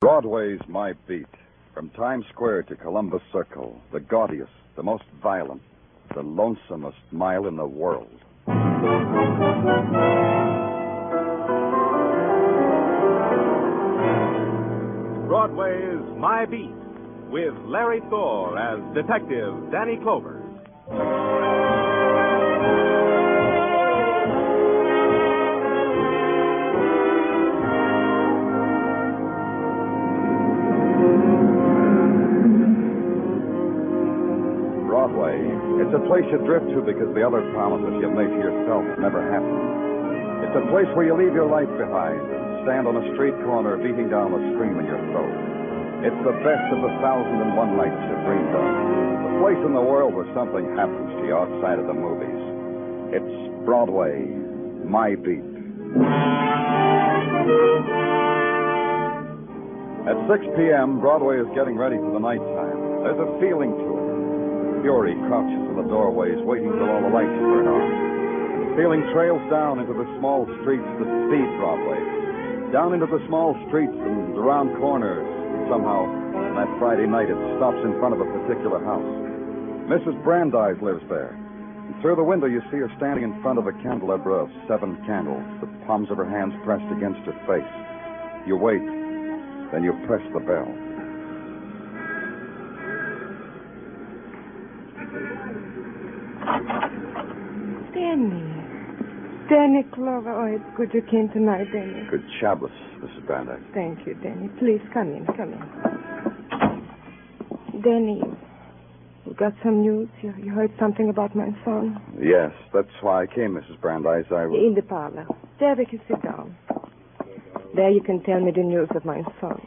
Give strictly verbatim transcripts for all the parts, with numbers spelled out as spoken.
Broadway's my beat. From Times Square to Columbus Circle, the gaudiest, the most violent, the lonesomest mile in the world. Broadway's My Beat, with Larry Thor as Detective Danny Clover. Broadway. It's a place you drift to because the other promises you've made to yourself never happen. It's a place where you leave your life behind and stand on a street corner beating down a stream in your throat. It's the best of the thousand and one nights you dreamed of. The place in the world where something happens to you outside of the movies. It's Broadway, my beat. At six p.m., Broadway is getting ready for the nighttime. There's a feeling to it. Fury crouches in the doorways, waiting till all the lights burn on. The feeling trails down into the small streets that feed Broadway. Down into the small streets and around corners. Somehow, on that Friday night, it stops in front of a particular house. Missus Brandeis lives there. And through the window, you see her standing in front of a candelabra of seven candles, the palms of her hands pressed against her face. You wait, then you press the bell. Danny. Danny Clover. Oh, it's good you came tonight, Danny. Good Shabbos, Missus Brandeis. Thank you, Danny. Please, come in, come in. Danny, you got some news? You, you heard something about my son? Yes, that's why I came, Missus Brandeis. I was... In the parlor. There, we can sit down. There you can tell me the news of my son.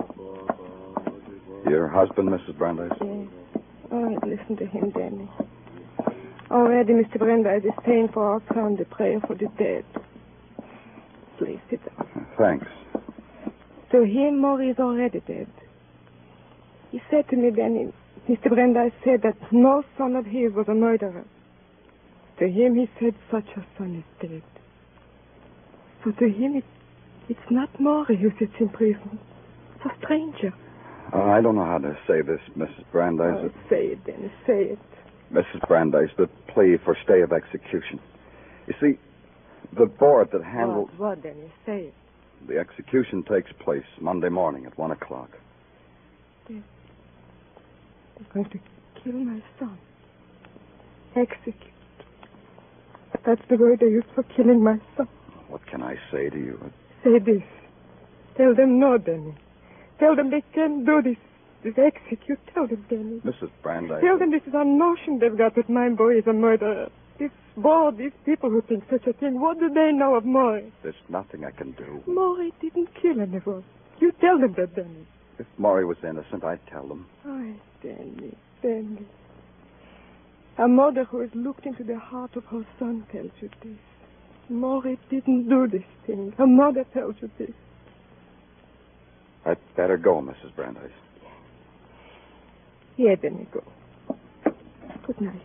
Your husband, Missus Brandeis? Yes. Oh, listen to him, Danny. Already, Mister Brandeis is paying for our son the prayer for the dead. Please sit down. Thanks. To him, Maury is already dead. He said to me then, Mister Brandeis said that no son of his was a murderer. To him, he said such a son is dead. So to him, it, it's not Maury who sits in prison. It's a stranger. Uh, I don't know how to say this, Missus Brandeis. Oh, say it, Dennis, say it. Missus Brandeis, the plea for stay of execution. You see, the board that handles... What, what, Dennis, say it. The execution takes place Monday morning at one o'clock. They're, they're going to kill my son. Execute. That's the word they use for killing my son. What can I say to you? Say this. Tell them no, Dennis. Tell them they can't do this. This execute. Tell them, Dennis. Missus Brandeis. Tell them this is a notion they've got that my boy is a murderer. This board, these people who think such a thing, what do they know of Maury? There's nothing I can do. Maury didn't kill anyone. You tell them that, Dennis. If Maury was innocent, I'd tell them. Oh, Dennis, Dennis. A mother who has looked into the heart of her son tells you this. Maury didn't do this thing. Her mother tells you this. I'd better go, Missus Brandeis. Yeah, then we go. Good night.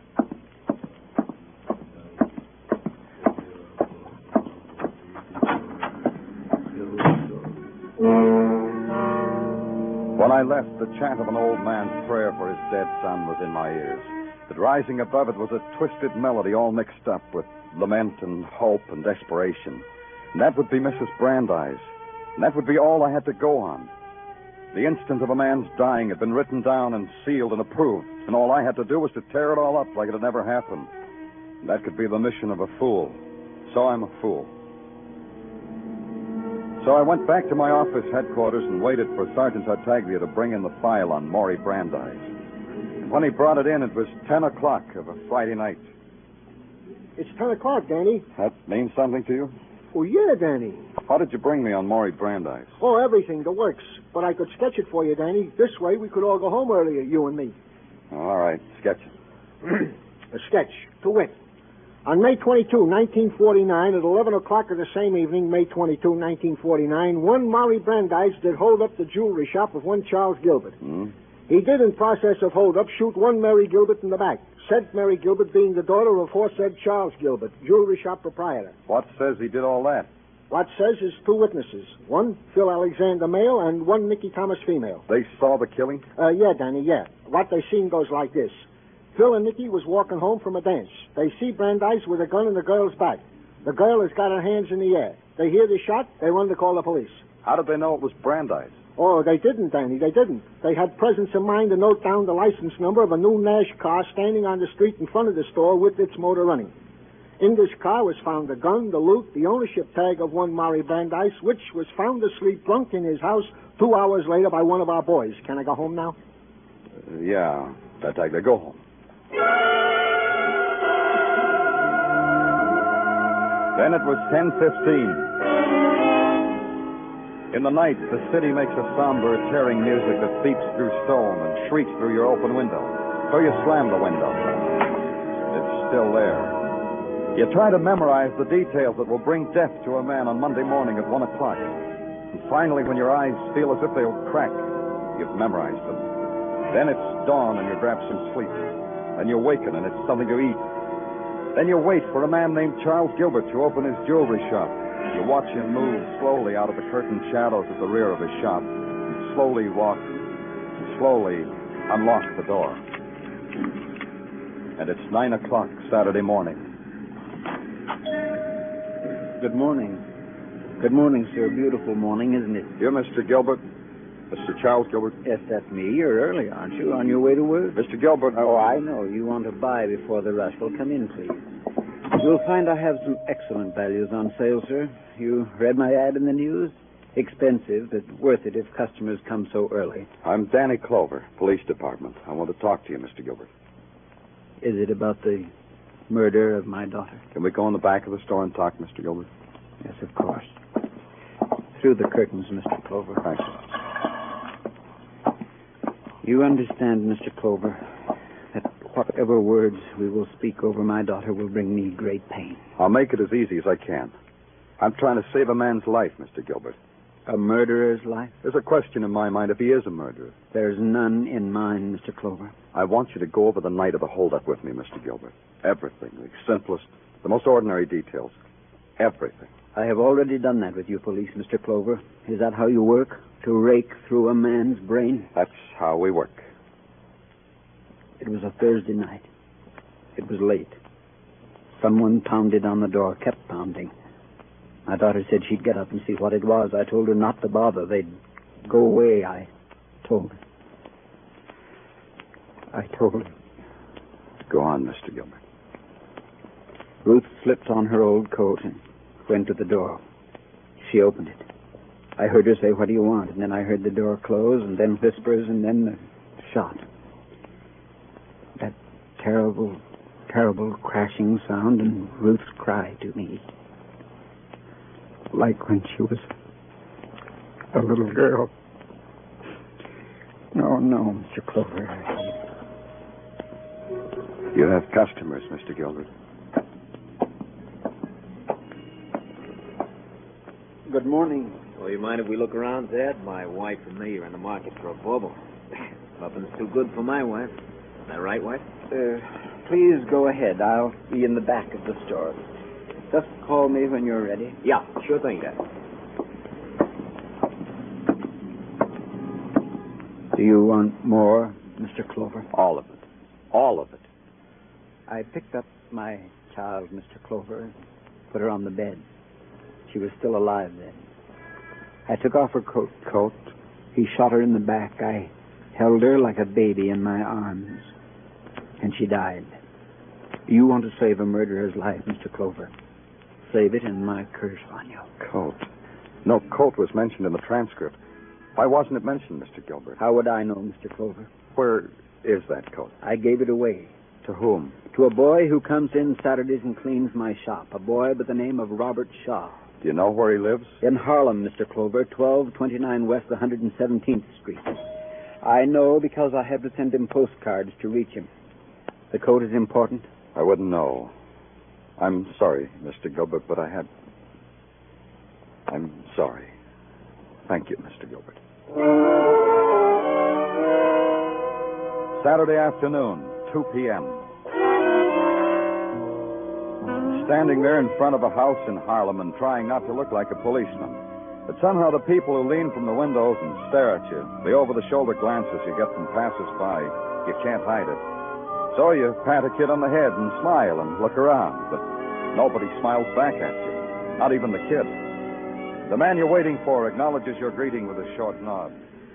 When I left, the chant of an old man's prayer for his dead son was in my ears. But rising above it was a twisted melody all mixed up with lament and hope and desperation. And that would be Missus Brandeis. And that would be all I had to go on. The instant of a man's dying had been written down and sealed and approved, and all I had to do was to tear it all up like it had never happened. And that could be the mission of a fool. So I'm a fool. So I went back to my office headquarters and waited for Sergeant Tartaglia to bring in the file on Maury Brandeis. And when he brought it in, it was ten o'clock of a Friday night. It's ten o'clock, Danny. That means something to you? Oh, yeah, Danny. How did you bring me on Maury Brandeis? Oh, everything, the works. But I could sketch it for you, Danny. This way, we could all go home earlier, you and me. All right, sketch it. A sketch, to wit. On May twenty-second, nineteen forty-nine, at eleven o'clock of the same evening, May twenty-second, nineteen forty-nine, one Maury Brandeis did hold up the jewelry shop of one Charles Gilbert. Hmm? He did, in process of hold up, shoot one Mary Gilbert in the back. Said Mary Gilbert being the daughter of aforesaid Charles Gilbert, jewelry shop proprietor. What says he did all that? What says is two witnesses. One, Phil Alexander male, and one, Nicky Thomas female. They saw the killing? Uh, yeah, Danny, yeah. What they seen goes like this. Phil and Nicky was walking home from a dance. They see Brandeis with a gun in the girl's back. The girl has got her hands in the air. They hear the shot. They run to call the police. How did they know it was Brandeis? Oh, they didn't, Danny. They didn't. They had presence of mind to note down the license number of a new Nash car standing on the street in front of the store with its motor running. In this car was found the gun, the loot, the ownership tag of one Maury Brandeis, which was found asleep drunk in his house two hours later by one of our boys. Can I go home now? Uh, yeah, that's like they go home. Then it was ten fifteen. In the night, the city makes a somber, tearing music that beeps through stone and shrieks through your open window. So you slam the window. It's still there. You try to memorize the details that will bring death to a man on Monday morning at one o'clock. And finally, when your eyes feel as if they'll crack, you've memorized them. Then it's dawn and you're wrapped in sleep. Then you waken and it's something to eat. Then you wait for a man named Charles Gilbert to open his jewelry shop. You watch him move slowly out of the curtained shadows at the rear of his shop, and slowly walk, and slowly unlock the door. And it's nine o'clock Saturday morning. Good morning. Good morning, sir. Beautiful morning, isn't it? You're Mister Gilbert? Mister Charles Gilbert? Yes, that's me. You're early, aren't you? On your way to work? Mister Gilbert, I... Oh, I know. You want to buy before the rush. Well, come in, please. You'll find I have some excellent values on sale, sir. You read my ad in the news? Expensive, but worth it if customers come so early. I'm Danny Clover, Police Department. I want to talk to you, Mister Gilbert. Is it about the murder of my daughter? Can we go in the back of the store and talk, Mister Gilbert? Yes, of course. Through the curtains, Mister Clover. Thanks. You understand, Mister Clover, that whatever words we will speak over my daughter will bring me great pain. I'll make it as easy as I can. I'm trying to save a man's life, Mister Gilbert. A murderer's life? There's a question in my mind if he is a murderer. There's none in mine, Mister Clover. I want you to go over the night of the holdup with me, Mister Gilbert. Everything, the simplest, the most ordinary details. Everything. I have already done that with you, police, Mister Clover. Is that how you work? To rake through a man's brain? That's how we work. It was a Thursday night. It was late. Someone pounded on the door, kept pounding. My daughter said she'd get up and see what it was. I told her not to bother. They'd go away, I told her. I told her. Go on, Mister Gilbert. Ruth slipped on her old coat and went to the door. She opened it. I heard her say, "What do you want?" And then I heard the door close, and then whispers, and then the shot. That terrible, terrible crashing sound, and Ruth's cry to me. Like when she was a little girl. No, no, Mister Clover. You have customers, Mister Gilbert. Good morning. Well, you mind if we look around, Dad? My wife and me are in the market for a bauble. Nothing's too good for my wife. Isn't that right, wife? Uh, please go ahead. I'll be in the back of the store. Just call me when you're ready. Yeah, sure thing, Dad. Do you want more, Mister Clover? All of it. All of it. I picked up my child, Mister Clover, and put her on the bed. She was still alive then. I took off her coat. Coat? He shot her in the back. I held her like a baby in my arms. And she died. You want to save a murderer's life, Mister Clover. Save it and my curse on you. Coat. No coat was mentioned in the transcript. Why wasn't it mentioned, Mister Gilbert? How would I know, Mister Clover? Where is that coat? I gave it away. To whom? To a boy who comes in Saturdays and cleans my shop. A boy by the name of Robert Shaw. Do you know where he lives? In Harlem, Mister Clover, twelve twenty-nine West one hundred seventeenth Street. I know because I have to send him postcards to reach him. The coat is important? I wouldn't know. I'm sorry, Mister Gilbert, but I had... I'm sorry. Thank you, Mister Gilbert. Saturday afternoon, two p.m. standing there in front of a house in Harlem and trying not to look like a policeman. But somehow the people who lean from the windows and stare at you, the over-the-shoulder glances you get from passers-by, you can't hide it. So you pat a kid on the head and smile and look around, but nobody smiles back at you, not even the kid. The man you're waiting for acknowledges your greeting with a short nod.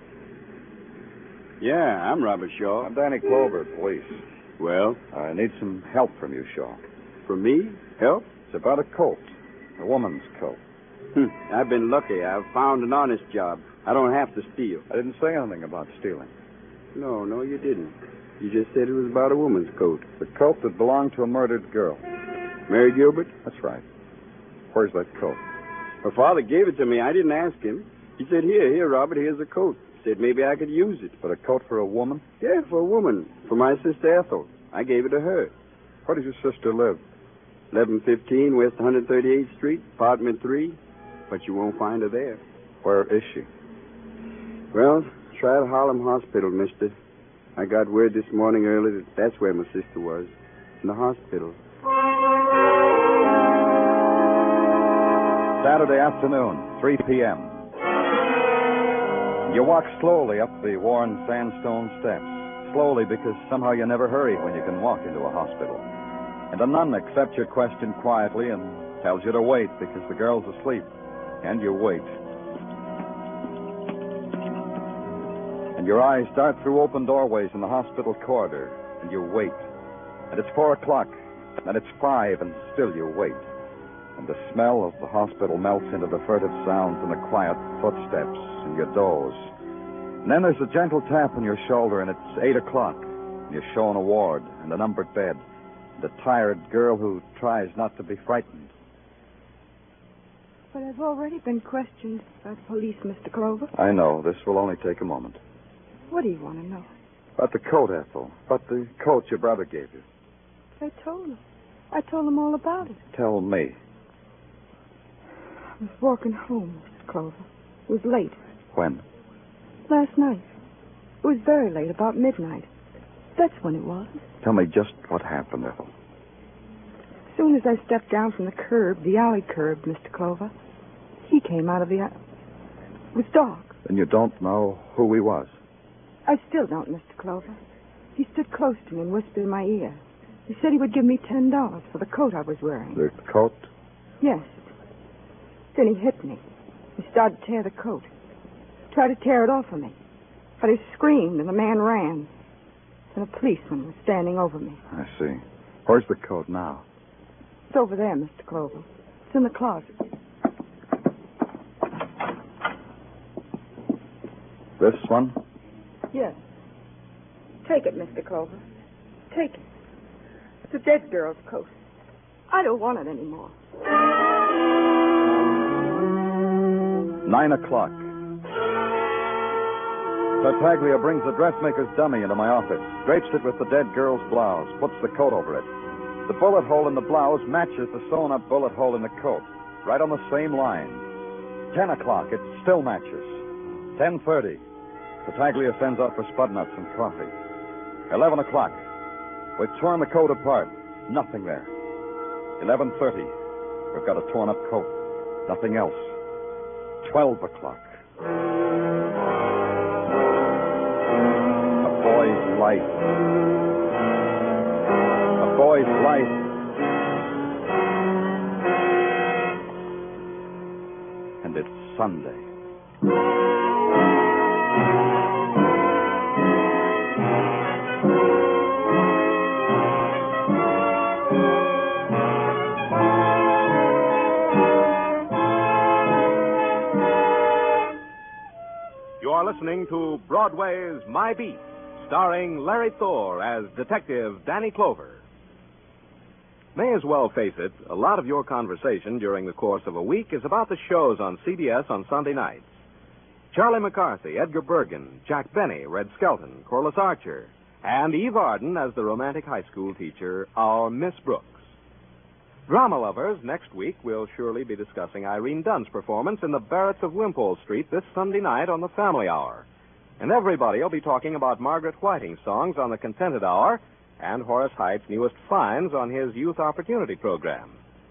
Yeah, I'm Robert Shaw. I'm Danny Clover, police. Well? I need some help from you, Shaw. From me? Help? It's about a coat, a woman's coat. Hm. I've been lucky. I've found an honest job. I don't have to steal. I didn't say anything about stealing. No, no, you didn't. You just said it was about a woman's coat. The coat that belonged to a murdered girl. Mary Gilbert? That's right. Where's that coat? Her father gave it to me. I didn't ask him. He said, here, here, Robert, here's a coat. Said maybe I could use it. But a coat for a woman? Yeah, for a woman. For my sister Ethel. I gave it to her. Where does your sister live? eleven fifteen West one hundred thirty-eighth Street, apartment three. But you won't find her there. Where is she? Well, try the Harlem Hospital, mister. I got word this morning early that that's where my sister was. In the hospital. Saturday afternoon, three p.m. You walk slowly up the worn sandstone steps. Slowly because somehow you never hurry when you can walk into a hospital. And a nun accepts your question quietly and tells you to wait because the girl's asleep. And you wait. And your eyes dart through open doorways in the hospital corridor. And you wait. And it's four o'clock. And it's five, and still you wait. And the smell of the hospital melts into the furtive sounds and the quiet footsteps, and you doze. And then there's a gentle tap on your shoulder, and it's eight o'clock. And you're shown a ward and a numbered bed, and a tired girl who tries not to be frightened. But I've already been questioned by the police, Mister Clover. I know. This will only take a moment. What do you want to know? About the coat, Ethel. About the coat your brother gave you. I told him. I told him all about it. Tell me. I was walking home, Mister Clover. It was late. When? Last night. It was very late, about midnight. That's when it was. Tell me just what happened, Ethel. As soon as I stepped down from the curb, the alley curb, Mister Clover, he came out of the alley. It was dark. Then you don't know who he was? I still don't, Mister Clover. He stood close to me and whispered in my ear. He said he would give me ten dollars for the coat I was wearing. The coat? Yes. Then he hit me. He started to tear the coat. Tried to tear it off of me. But I screamed and the man ran. And a policeman was standing over me. I see. Where's the coat now? It's over there, Mister Clover. It's in the closet. This one? Yes. Take it, Mister Clover. Take it. It's a dead girl's coat. I don't want it anymore. Nine o'clock. Tartaglia brings the dressmaker's dummy into my office, drapes it with the dead girl's blouse, puts the coat over it. The bullet hole in the blouse matches the sewn-up bullet hole in the coat, right on the same line. Ten o'clock. It still matches. Ten thirty. Tartaglia sends out for spud nuts and coffee. Eleven o'clock. We've torn the coat apart. Nothing there. Eleven thirty. We've got a torn-up coat. Nothing else. Twelve o'clock. A boy's life. A boy's life. And it's Sunday. You are listening to Broadway's My Beat, starring Larry Thor as Detective Danny Clover. May as well face it, a lot of your conversation during the course of a week is about the shows on C B S on Sunday nights. Charlie McCarthy, Edgar Bergen, Jack Benny, Red Skelton, Corliss Archer, and Eve Arden as the romantic high school teacher, our Miss Brooks. Drama lovers, next week will surely be discussing Irene Dunn's performance in The Barretts of Wimpole Street this Sunday night on the Family Hour. And everybody will be talking about Margaret Whiting's songs on the Contented Hour and Horace Height's newest finds on his Youth Opportunity program.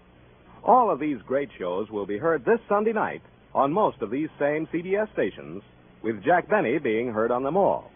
All of these great shows will be heard this Sunday night on most of these same C B S stations, with Jack Benny being heard on them all.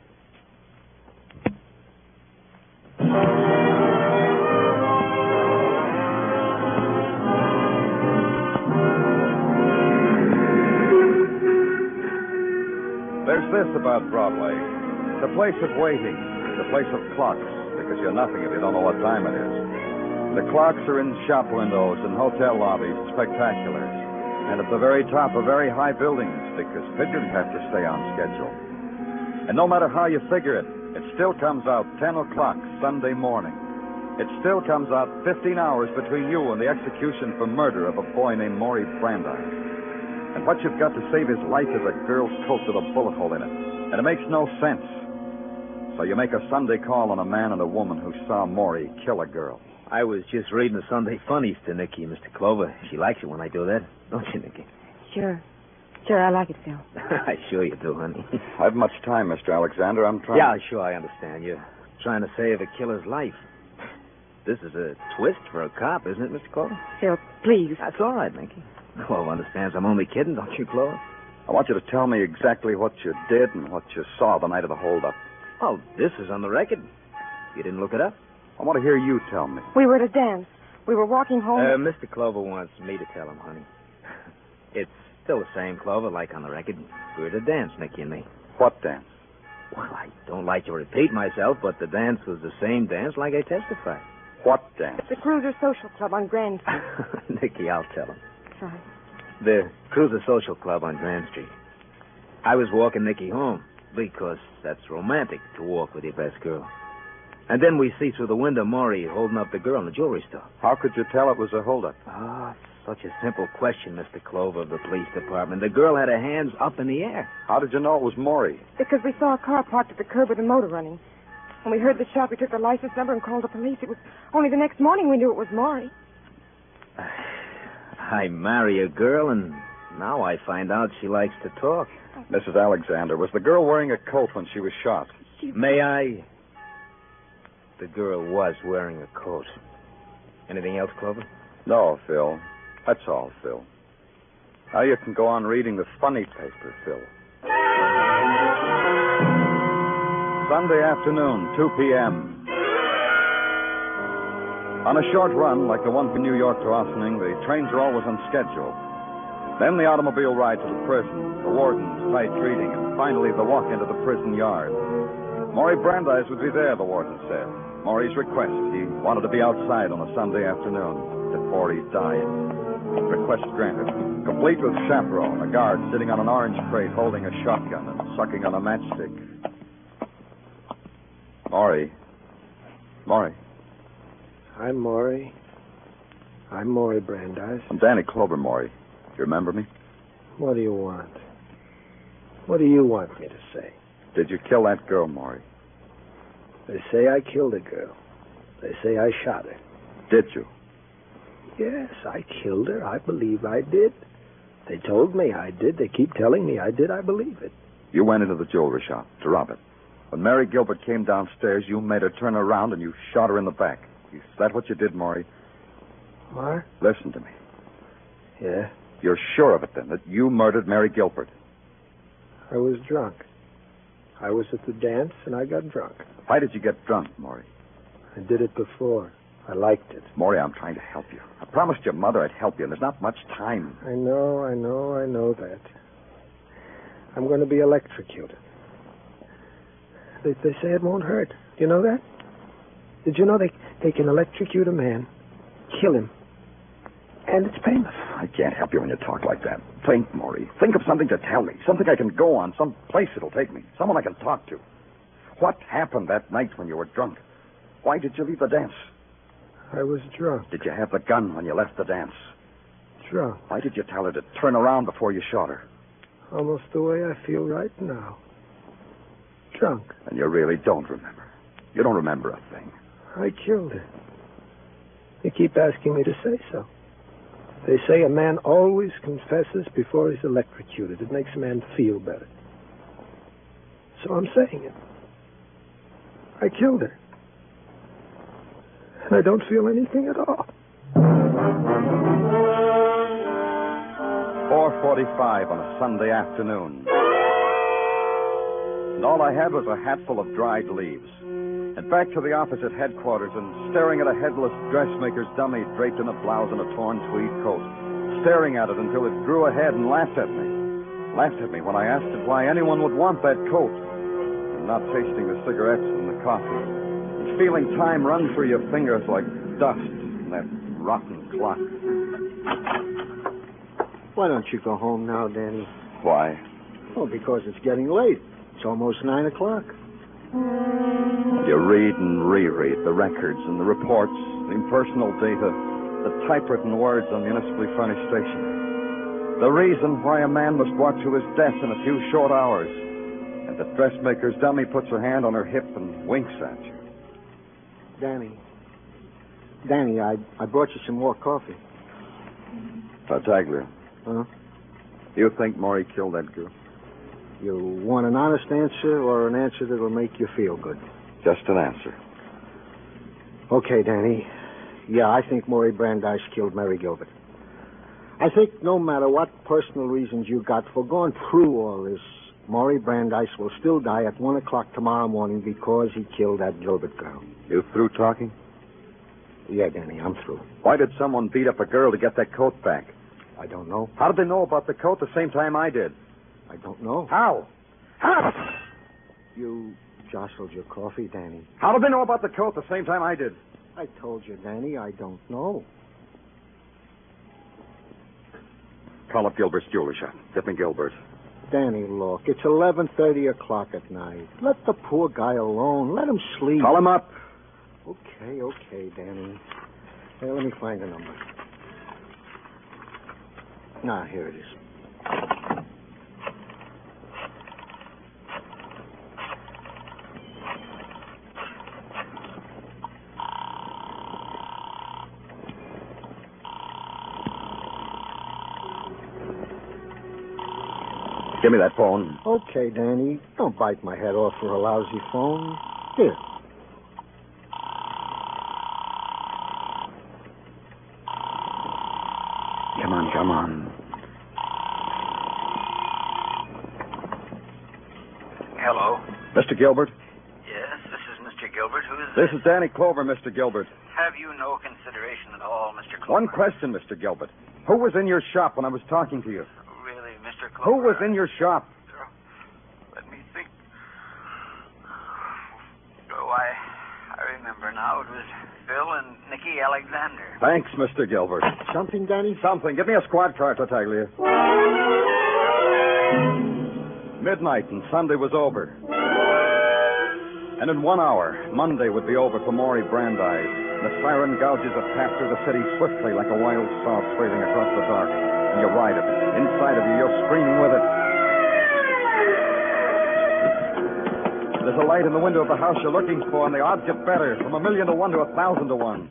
There's this about Broadway. It's a place of waiting. It's a place of clocks, because you're nothing if you don't know what time it is. The clocks are in shop windows and hotel lobbies, spectaculars. And at the very top of very high buildings, because pigeons have to stay on schedule. And no matter how you figure it, it still comes out ten o'clock Sunday morning. It still comes out fifteen hours between you and the execution for murder of a boy named Maury Brandeis. And what you've got to save his life is a girl's coat with a bullet hole in it. And it makes no sense. So you make a Sunday call on a man and a woman who saw Maury kill a girl. I was just reading the Sunday funnies to Nicky, Mister Clover. She likes it when I do that. Don't you, Nicky? Sure. Sure, I like it, Phil. I sure you do, honey. I have much time, Mister Alexander. I'm trying... Yeah, sure, I understand. You're trying to save a killer's life. This is a twist for a cop, isn't it, Mister Clover? Phil, please. That's all right, Nicky. Clover understands I'm only kidding, don't you, Clover? I want you to tell me exactly what you did and what you saw the night of the holdup. Oh, this is on the record. You didn't look it up? I want to hear you tell me. We were at a dance. We were walking home. Uh, Mister Clover wants me to tell him, honey. It's still the same, Clover, like on the record. We were at a dance, Nicky and me. What dance? Well, I don't like to repeat myself, but the dance was the same dance like I testified. What dance? At the Cruiser Social Club on Grand Street. Nicky, I'll tell him. Sorry. The Cruiser Social Club on Grand Street. I was walking Nicky home because that's romantic to walk with your best girl. And then we see through the window Maury holding up the girl in the jewelry store. How could you tell it was a holdup? Ah, oh, such a simple question, Mister Clover of the police department. The girl had her hands up in the air. How did you know it was Maury? Because we saw a car parked at the curb with a motor running. When we heard the shot, we took the license number and called the police. It was only the next morning we knew it was Maury. I marry a girl, and now I find out she likes to talk. Missus Alexander, was the girl wearing a coat when she was shot? She... May I? The girl was wearing a coat. Anything else, Clover? No, Phil. That's all, Phil. Now you can go on reading the funny paper, Phil. Sunday afternoon, two p.m. On a short run, like the one from New York to Ossining, the trains are always on schedule. Then the automobile ride to the prison, the warden's tight treating, and finally the walk into the prison yard. Maury Brandeis would be there, the warden said. Maury's request. He wanted to be outside on a Sunday afternoon before he died. Request granted. Complete with chaperone, a guard sitting on an orange crate holding a shotgun and sucking on a matchstick. Maury. Maury. I'm Maury. I'm Maury Brandeis. I'm Danny Clover, Maury. Do you remember me? What do you want? What do you want me to say? Did you kill that girl, Maury? They say I killed a girl. They say I shot her. Did you? Yes, I killed her. I believe I did. They told me I did. They keep telling me I did. I believe it. You went into the jewelry shop to rob it. When Mary Gilbert came downstairs, you made her turn around and you shot her in the back. Is that what you did, Maury? What? Listen to me. Yeah? You're sure of it, then, that you murdered Mary Gilbert? I was drunk. I was at the dance, and I got drunk. Why did you get drunk, Maury? I did it before. I liked it. Maury, I'm trying to help you. I promised your mother I'd help you, and there's not much time. I know, I know, I know that. I'm going to be electrocuted. They, they say it won't hurt. Do you know that? Did you know they, they can electrocute a man, kill him, and it's painless? I can't help you when you talk like that. Think, Maury. Think of something to tell me. Something I can go on. Some place it'll take me. Someone I can talk to. What happened that night when you were drunk? Why did you leave the dance? I was drunk. Did you have the gun when you left the dance? Drunk. Why did you tell her to turn around before you shot her? Almost the way I feel right now. Drunk. And you really don't remember. You don't remember a thing. I killed her. You keep asking me to say so. They say a man always confesses before he's electrocuted. It makes a man feel better. So I'm saying it. I killed her. And I don't feel anything at all. four forty-five on a Sunday afternoon. And all I had was a hatful of dried leaves. And back to the office at headquarters and staring at a headless dressmaker's dummy draped in a blouse and a torn tweed coat. Staring at it until it grew ahead and laughed at me. Laughed at me when I asked it why anyone would want that coat. And not tasting the cigarettes and the coffee. And feeling time run through your fingers like dust in that rotten clock. Why don't you go home now, Danny? Why? Oh, because it's getting late. It's almost nine o'clock. You read and reread the records and the reports, the impersonal data, the typewritten words on municipally furnished stationery. The reason why a man must walk to his death in a few short hours. And the dressmaker's dummy puts her hand on her hip and winks at you. Danny. Danny, I, I brought you some more coffee. Tartaglia, Huh? you think Maury killed that girl? You want an honest answer or an answer that'll make you feel good? Just an answer. Okay, Danny. Yeah, I think Maury Brandeis killed Mary Gilbert. I think no matter what personal reasons you got for going through all this, Maury Brandeis will still die at one o'clock tomorrow morning because he killed that Gilbert girl. You through talking? Yeah, Danny, I'm through. Why did someone beat up a girl to get that coat back? I don't know. How did they know about the coat the same time I did? I don't know. How? How? You jostled your coffee, Danny. How did they know about the coat the same time I did? I told you, Danny, I don't know. Call up Gilbert's jewelry shop. Get me Gilbert. Danny, look, it's eleven thirty o'clock at night. Let the poor guy alone. Let him sleep. Call him up. Okay, okay, Danny. Hey, let me find the number. Ah, here it is. Give me that phone. Okay, Danny. Don't bite my head off for a lousy phone. Here. Come on, come on. Hello. Mister Gilbert? Yes, this is Mister Gilbert. Who is This is Danny Clover, Mister Gilbert. Have you no consideration at all, Mister Clover? One question, Mister Gilbert. Who was in your shop when I was talking to you? Really, Mister Clover? Who was in your shop? Let me think. Oh, I, I remember now. It was Phil and Nicky Alexander. Thanks, Mister Gilbert. Something, Danny? Something. Give me a squad car, Tartaglia. Midnight and Sunday was over. And in one hour, Monday would be over for Maury Brandeis. The siren gouges a path through the city swiftly like a wild saw trailing across the dark. And you ride it. Inside of you, you're screaming with it. There's a light in the window of the house you're looking for, and the odds get better, from a million to one to a thousand to one.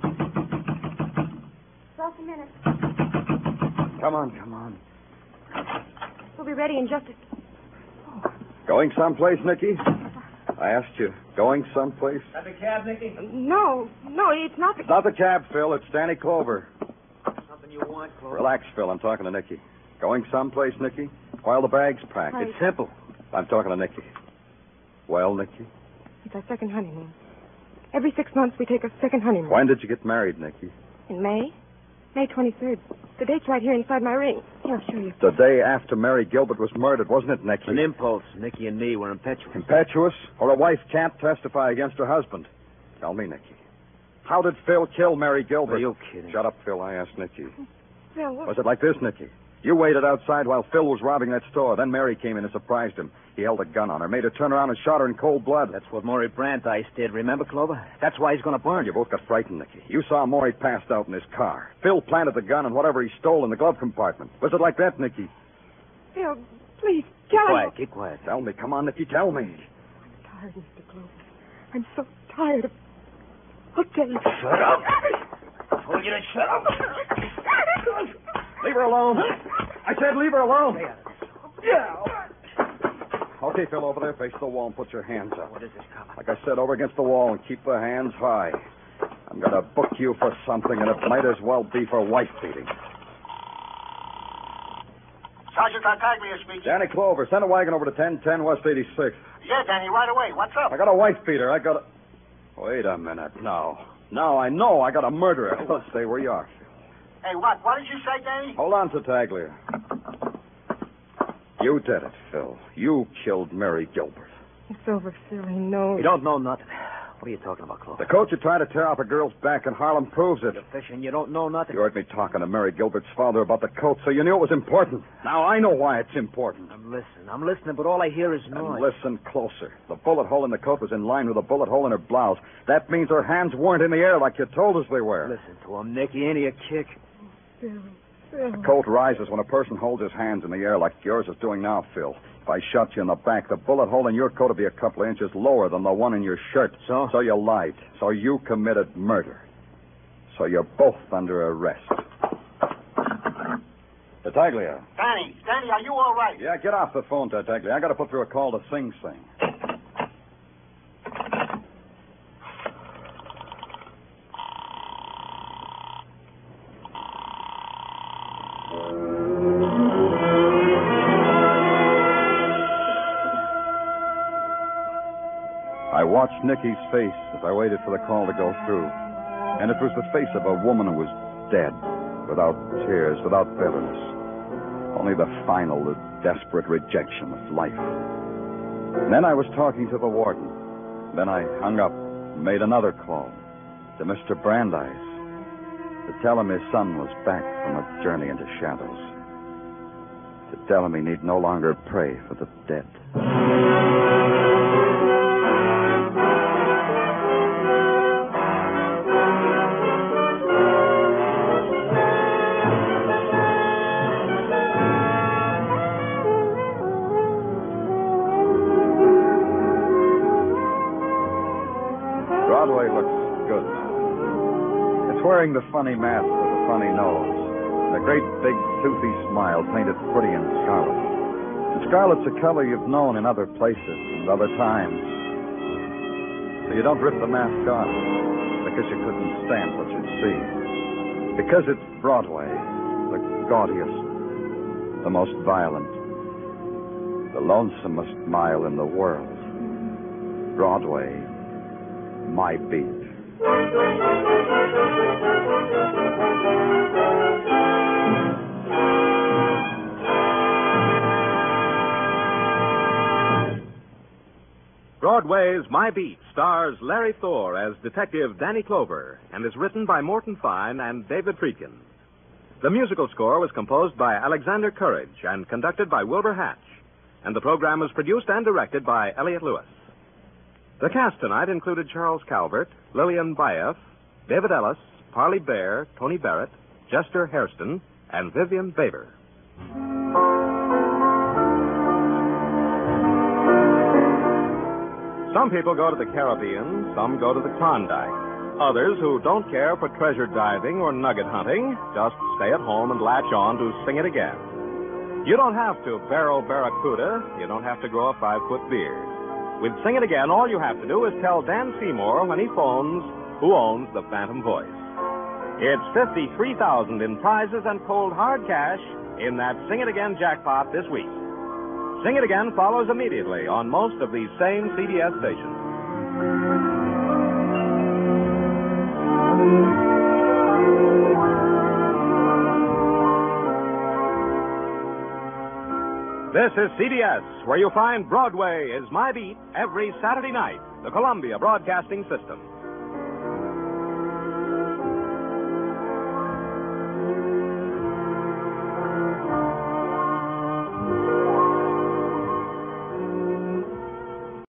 Just a minute. Come on, come on. We'll be ready in just a... Going someplace, Nicky? I asked you. Going someplace? Got the cab, Nicky? No, no, it's not the... It's not the cab, Phil. It's Danny Clover. Something you want, Clover? Relax, Phil. I'm talking to Nicky. Going someplace, Nicky? While the bag's packed. I- It's simple. I'm talking to Nicky. Well, Nicky? It's our second honeymoon. Every six months we take a second honeymoon. When did you get married, Nicky? In May? May twenty-third. The date's right here inside my ring. Here, I'll show you. The day after Mary Gilbert was murdered, wasn't it, Nicky? An impulse. Nicky and me were impetuous. Impetuous? Or a wife can't testify against her husband? Tell me, Nicky. How did Phil kill Mary Gilbert? Are you kidding? Shut up, Phil. I asked Nicky. Phil, what... Was it like this, Nicky? You waited outside while Phil was robbing that store. Then Mary came in and surprised him. He held a gun on her, made her turn around and shot her in cold blood. That's what Maury Brandeis did, remember, Clover? That's why he's going to burn You you. both got frightened, Nicky. You saw Maury passed out in his car. Phil planted the gun and whatever he stole in the glove compartment. Was it like that, Nicky? Phil, please, Keep tell quiet, me. keep quiet. Tell me. Come on, Nicky, tell me. I'm tired, Mister Clover. I'm so tired of... I'll tell you. Shut up. I told you to shut up. Leave her alone. I said leave her alone. Yeah. Okay, Phil, over there, face the wall and put your hands up. What is this, cop? Like I said, over against the wall and keep the hands high. I'm going to book you for something, and it might as well be for wife beating. Sergeant Tartaglia speaking. Danny Clover, send a wagon over to ten ten West eighty-sixth. Yeah, Danny, right away. What's up? I got a wife beater. I got a... Wait a minute. Now. Now I know I got a murderer. Let's stay where you are, Phil. Hey, what? What did you say, Danny? Hold on, Tartaglia. You did it, Phil. You killed Mary Gilbert. It's over, Phil. I know. You don't know nothing. What are you talking about, Clover? The coat you tried to tear off a girl's back in Harlem proves it. You're fishing. You don't know nothing. You heard me talking to Mary Gilbert's father about the coat, so you knew it was important. Now I know why it's important. I'm listening. I'm listening, but all I hear is And noise. listen closer. The bullet hole in the coat was in line with the bullet hole in her blouse. That means her hands weren't in the air like you told us they were. Listen to him, Nicky. Ain't he a kick? Phil, Phil. The coat rises when a person holds his hands in the air like yours is doing now, Phil. If I shot you in the back, the bullet hole in your coat would be a couple of inches lower than the one in your shirt. So? So you lied. So you committed murder. So you're both under arrest. Tartaglia. Danny, Danny, are you all right? Yeah, get off the phone, Tartaglia. I got to put through a call to Sing Sing. I watched Nicky's face as I waited for the call to go through. And it was the face of a woman who was dead, without tears, without bitterness. Only the final, the desperate rejection of life. And then I was talking to the warden. Then I hung up and made another call to Mister Brandeis to tell him his son was back from a journey into shadows. To tell him he need no longer pray for the dead. Broadway looks good now. It's wearing the funny mask with the funny nose. And a great big toothy smile painted pretty in scarlet. And scarlet's a color you've known in other places and other times. So you don't rip the mask off because you couldn't stand what you'd see. Because it's Broadway, the gaudiest, the most violent, the lonesomest mile in the world. Broadway, my beat. Broadway's My Beat stars Larry Thor as Detective Danny Clover and is written by Morton Fine and David Friedkin. The musical score was composed by Alexander Courage and conducted by Wilbur Hatch, and the program was produced and directed by Elliott Lewis. The cast tonight included Charles Calvert, Lillian Baeff, David Ellis, Parley Bear, Tony Barrett, Jester Hairston, and Vivian Baber. Some people go to the Caribbean, some go to the Klondike. Others who don't care for treasure diving or nugget hunting just stay at home and latch on to Sing It Again. You don't have to barrel barracuda. You don't have to grow a five-foot beard. With Sing It Again, all you have to do is tell Dan Seymour when he phones who owns the Phantom Voice. It's fifty-three thousand dollars in prizes and cold hard cash in that Sing It Again jackpot this week. Sing It Again follows immediately on most of these same C B S stations. This is C B S, where you find Broadway is My Beat every Saturday night, the Columbia Broadcasting System.